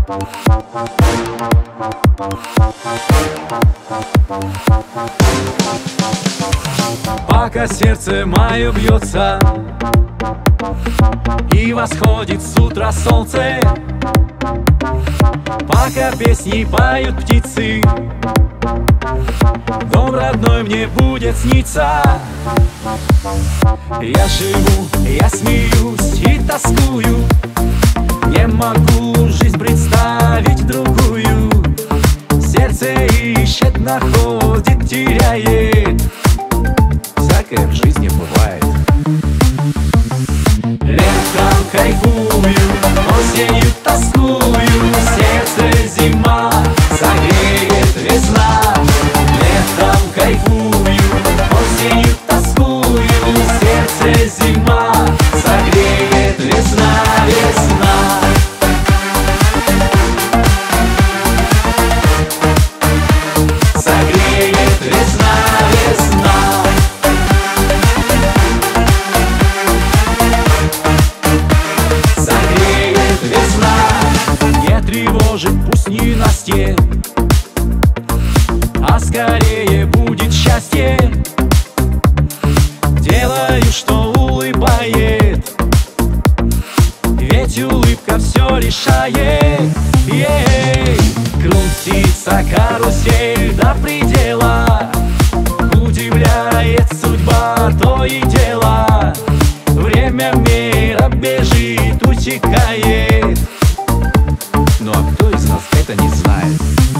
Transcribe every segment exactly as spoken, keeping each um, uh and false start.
Пока сердце мое бьется и восходит с утра солнце, пока песни поют птицы, дом родной мне будет сниться. Я живу, я смеюсь и тоскую, не могу жизнь представить другую. Сердце ищет, находит, теряет. Всякое в жизни бывает. Летом кайфую, осенью тоскую, сердце зима, согреет весна. Летом кайфую, осенью тоскую, сердце зима, согреет весна, весна. Согреет весна, весна. Согреет весна. Не тревожит, пусть не настель, а скорее будет счастье. Делаю, что улыбает, ведь улыбка все решает. Ей, крутится карусель до предела, удивляет судьба то и дело. Время мира бежит, утекает, ну а кто из нас это не знает?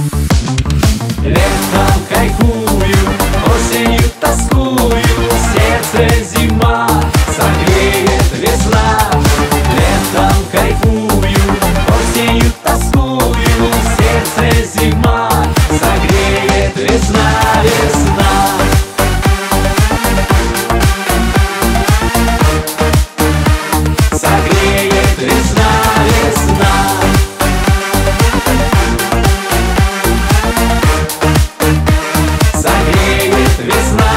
Летом кайфую, осенью тоскую, сердце зима, согреет весна. Летом кайфую, осенью тоскую, сердце зима, согреет весна, весна. Согреет весна, весна. Согреет весна.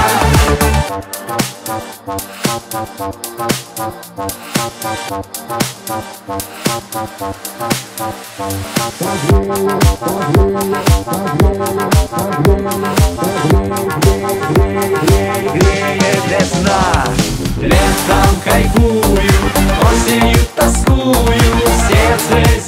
Греет весна. Летом кайфую, осенью тоскую, сердце